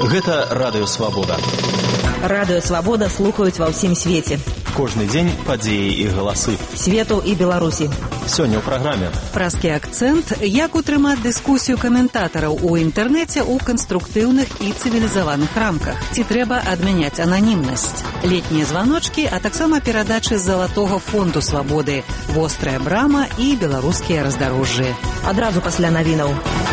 Гэта Радыё Свабода. Радыё Свабода слухаюць ва ўсім свеце. Кожны дзень падзеі і галасы. Свету і Беларусі. Сёння ў праграме. Празкі акцэнт, як утрымаць дыскусію каментатараў у інтэрнэце ў канструктыўных і цывілізаваных рамках. Ці трэба адмяняць ананімнасць. Летнія званочкі, а таксама перадачы з Залатога фонду свабоды, вострая брама і беларускія раздарожжы. Адразу пасля навінаў.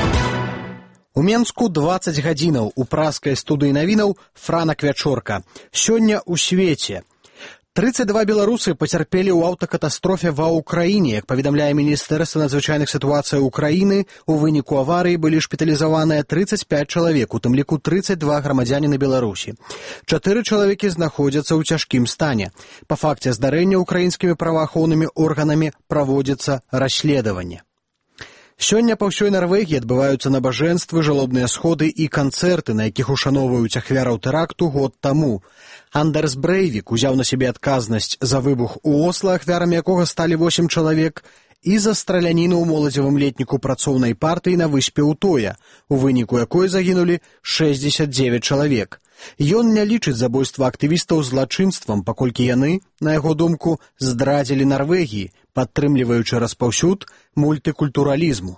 У Менску 20 гадзінаў у празкай студыі навінаў Франак Вячорка. Сёння ў свеце. 32 беларусы пацярпелі ў аўтакатастрофе ва ўкраіне. Як паведамляе Міністэрства надзвычайных сітуацый Украіны, у выніку аварыі былі шпіталізаваныя 35 чалавек, у тым ліку 32 грамадзяніны Беларусі. 4 чалавекі знаходзяцца ў цяжкім стане. Па факце здарэння украінскімі праваахоўнымі органамі праводзіцца расследаванне. Сёння па ўсёй Нарвегіі адбываюцца набажэнствы, жалобныя сходы і канцэрты, на якіх ушаноўваюць ахвяраў тэракту год таму. Андерс Брейвік узяў на сябе адказнасць за выбух у Осла, ахвярамі якога сталі 8 чалавек, і за страляніну ў моладзевым летніку працоўнай партыі на выспе Утоя, у выніку якой загінулі 69 чалавек. Ён не лічыць забойства актывістаў злачынствам, паколькі яны, на яго думку, здрадзілі Нарвегіі, падтрымліваючы распаўсюд мультыкультуралізму.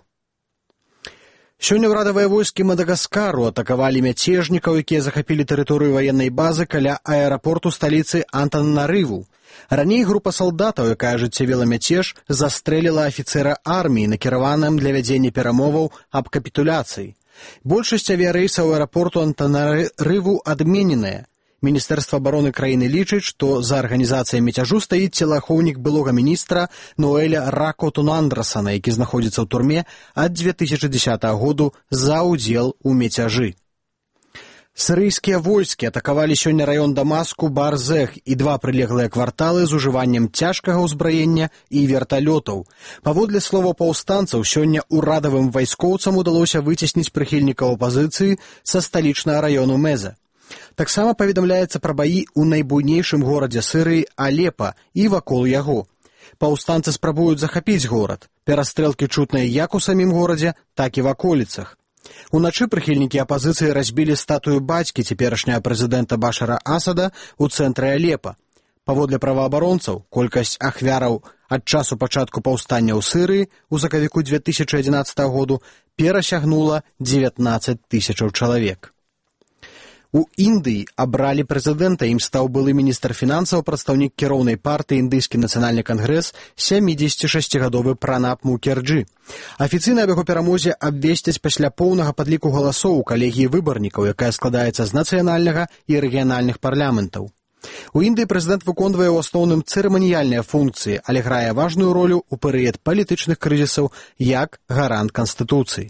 Сёння ўрадавыя войскі Мадагаскару атакавалі мяцежнікаў, якія захапілі тэрыторыю ваеннай базы каля аэрапорту сталіцы Антананарыву. Раней група салдатаў, якая ажыццявіла мяцеж, застрэліла афіцэра арміі, накіраваным для вядзення перамоваў аб капітуляцыі. Большасць авіярэйсаў аэрапорту Антананарыву адмененыя. Міністэрства абароны краіны лічыць, што за арганізацыяй мяцяжу стаіць целаахоўнік былога міністра Ноэля Ракотунандрасана, які знаходзіцца ў турме ад 2010 году за ўдзел у мяцяжы. Сірыйскія войскі атакавалі сёння раён Дамаску Барзех і 2 прылеглыя кварталы з ужываннем цяжкага ўзбраення і верталётаў. Паводле слова паўстанцаў, сёння ўрадавым вайскоўцам удалося выцесніць прыхільнікаў апазіцыі са сталічнага раёну Меза. Таксама паведамляецца пра баі ў найбуйнейшым горадзе Сірыі Алепа і вакол яго. Паўстанцы спрабуюць захапіць горад. Перастрэлкі чутныя як у самім горадзе, так і в аколіцах. Уначы прыхільнікі апазіцыі разбілі статую бацькі цяперашняга прэзідэнта Башара Асада ў цэнтры Алепа. Паводле праваабаронцаў, колькасць ахвяраў ад часу пачатку паўстання ў Сірыі ў сакавіку 2011 году перасягнула 19 тысячаў чалавек. У Індыі абралі прэзідэнта, ім стаў былы міністр фінансаў, прадстаўнік кіроўнай партыі Індыйскі нацыянальны кангрэс, 76-гадовы Пранаб Мукерджы. Афіцыйна аб яго перамозе абвесцяць пасля поўнага падліку галасоў у калегіі выбарнікаў, якая складаецца з нацыянальнага і рэгіянальных парламентаў. У Індыі прэзідэнт выконвае ў асноўным цырыманіяльныя функцыі, але грае важную ролю ў перыяд палітычных крызісаў як гарант Канстытуцыі.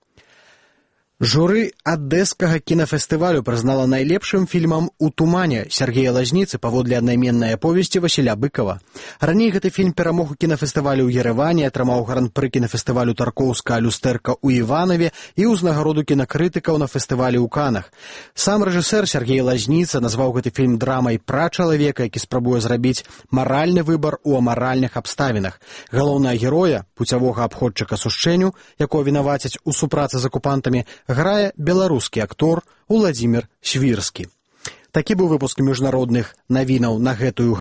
Журы адэскага кінафестывалю прызнала найлепшым фільмам «У тумане» Сергея Лазніцы паводле аднайменнай аповесці Васіля Быкова. Раней гэты фільм перамог у кінафестывалю ў Ерэване, атрымаў гран-пры кінафестывалю Таркоўская люстэрка ў Іванаве і ўзнагароду кінакрытыкаў на фестывалі ў Канах. Сам рэжысэр Сергей Лазніца назваў гэты фільм драмай пра чалавека, які спрабуе зрабіць маральны выбар у амаральных абставінах. Галоўнага героя, пуцявога абходчыка сушчэню, якого вінавацяць у супрацы з акупантамі, грае беларускі актор Уладзімір Свірскі. Такі быў выпуск міжнародных навінаў на гэтую